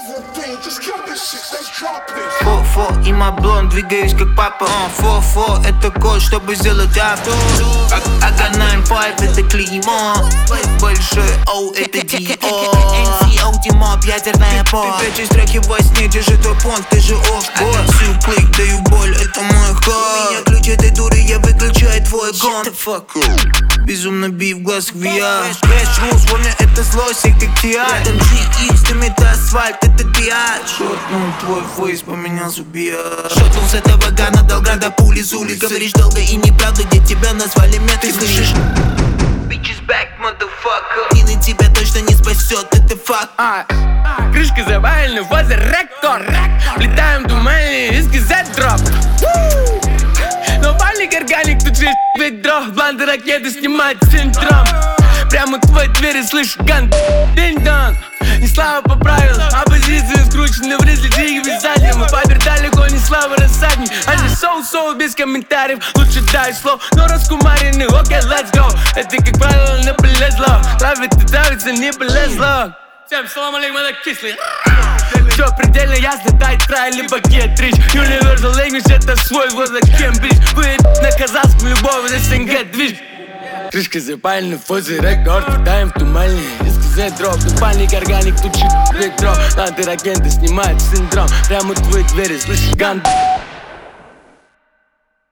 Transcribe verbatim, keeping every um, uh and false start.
Фо-фо и мой блонд, двигаюсь как папа. Фо-фо, это код, чтобы сделать авто. Ага, девять пять, это клеймо. Большой О, это Ди О. Эн Си О, Тимоп, ядерная пол. Ты прячешь страхи во сне, держи твой понт, ты же оффбой. Всю клик, даю боль, это мой ход. У меня ключ этой дуры, я выключаю твой гон. Безумно бей в глазах ви ар. Fresh rules, помню, это злость, как Ти Ай. Рядом джи икс, дым это асфальт, это биач. Шотнул твой фейс, поменялся биач. Шотнул с этого гана, дал града пули зули. Говоришь долго и неправда, где тебя назвали метры. Ты слышишь? Bitches back, motherfucker. И на тебя точно не спасет, это факт. а, Крышка завалена, в фазе рекорд. Влетаем в тумане, риски за дроп. Но бальник органик, тут же ведро. Бланды ракеты снимает синдром. Прямо к твоей двери слышу ган. Динь-дон, не слава по правилам. Оппозиция скручена в различии вязания. Мы побер далеко не слава рассадник. А здесь соу-соу без комментариев. Лучше дай слов, но раскумарены. Окей, let's go. Это как правило не полезло. Травит и травится, не полезло. Всем салам алейкум, это кислый. Все предельно ясно, дай трай, либо кетрич. Universal language, это свой возле Кембридж. Вы на казахском любовь, здесь СНГ движ. Крышка запалена, фозе рекорд. Летаем в тумане, риски за дроп. Пальник органик, тут же ведро. Надо ракеты снимает синдром. Прямо в твоей двери слышишь ган.